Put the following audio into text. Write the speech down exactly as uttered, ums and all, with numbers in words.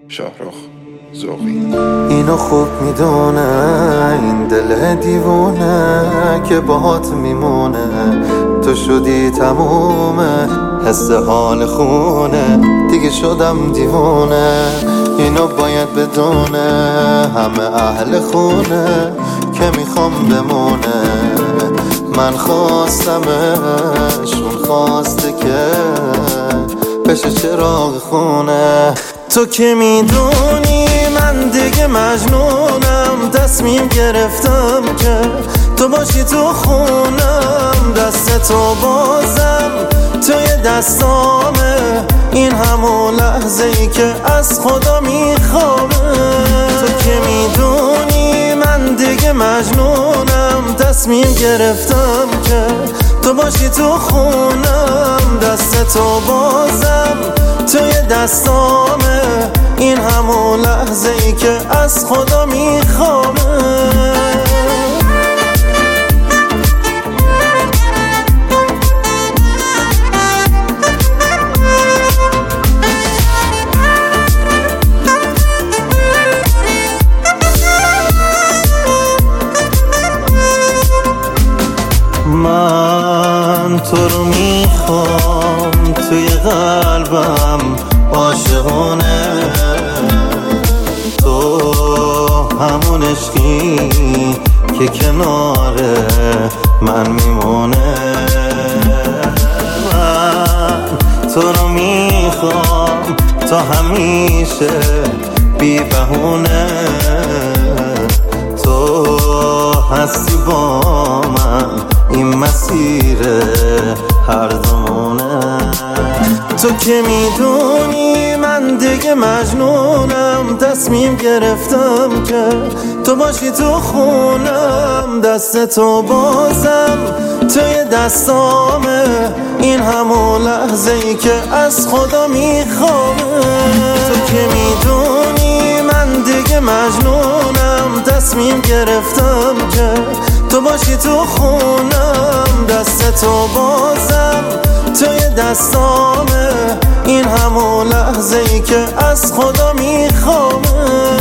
شاهرخ ذوقی. اینو خوب میدونه این دل دیوونه که باهات میمونه، تو شدی تمومه حس حال خونه، دیگه شدم دیوونه. اینو باید بدونه همه اهل خونه که میخوام بمونه، من خواستمش اون خواسته که بشه چراغ خونه. تو که میدونی من دیگه مجنونم، تصمیم گرفتم که تو باشی تو خونم، دست تو بازم توی دستامه، این همون لحظه ای که از خدا میخوامه. تو که میدونی من دیگه مجنونم، تصمیم گرفتم که تو باشی تو خونم، دست تو بازم توی دستامه، این همون لحظه ای که از خدا میخوامه. من تو رو میخوام توی قلبم عاشقانه، تو همون عشقی که کنار من میمونه. من تو رو میخوام تا همیشه بی بهونه، تو هستی با من این مسیر هر دمونه. تو که میدونی من دیگه مجنونم، تصمیم گرفتم که تو باشی تو خونم، دست تو بازم توی دستامه، این همون لحظه ای که از خدا میخوامه. تو که میدونی من دیگه مجنونم، تصمیم گرفتم که تو باشی تو خونم، دست تو بازم توی دستامه، این همون لحظه ای که از خدا میخوامه.